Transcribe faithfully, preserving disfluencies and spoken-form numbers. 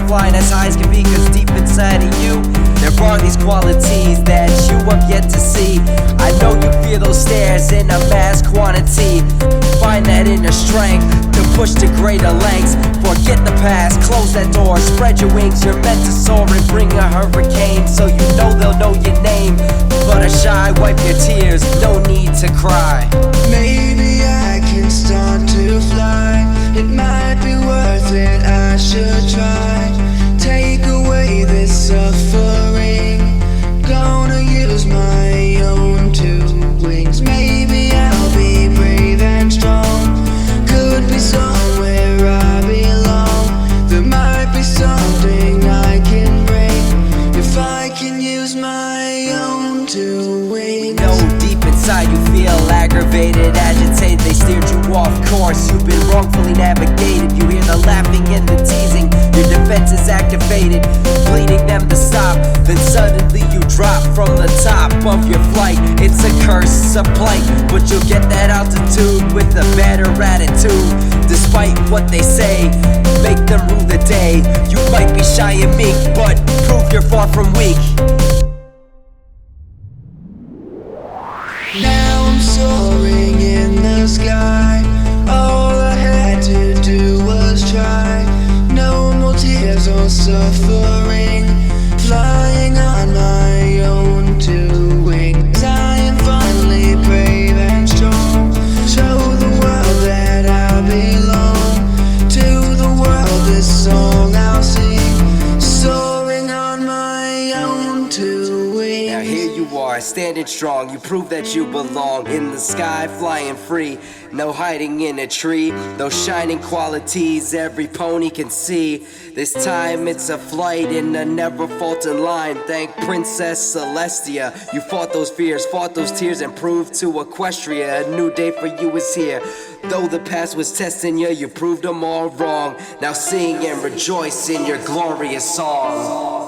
flying as high as can be, cause deep inside of you there are these qualities that you have yet to see. I know you feel those stares in a mass quantity. Find that inner strength to push to greater lengths. Forget the past, close that door, spread your wings. You're meant to soar and bring a hurricane, so you know they'll know your name. But a shy, wipe your tears, no need to cry. Maybe I can start to fly. It might be worth it, I should try. Take away this suffering. Gonna use my own two wings. Maybe I'll be brave and strong. Could be somewhere I belong. There might be something I can bring if I can use my own two wings. No, deep inside you feel aggravated, agitated. They steered you off course, you've been wrongfully navigated. You hear the laughing and the teasing, your defense is activated, pleading them to stop. Then suddenly you drop from the top of your flight. It's a curse, it's a plight, but you'll get that altitude with a better attitude. Despite what they say, make them rule the day. You might be shy and meek, but prove you're far from weak. Now I'm soaring in the sky. All I had to do was try. No more tears or suffering. Flying on my own two wings. I am finally brave and strong. Show the world that I belong. To the world this song I'll sing. Soaring on my own two wings. Now here you are, standing strong. You prove that you belong in the sky, flying free. No hiding in a tree. Those shining qualities every pony can see. This time it's a flight in a never falter line. Thank Princess Celestia. You fought those fears, fought those tears, and proved to Equestria a new day for you is here. Though the past was testing you, you proved them all wrong. Now sing and rejoice in your glorious song.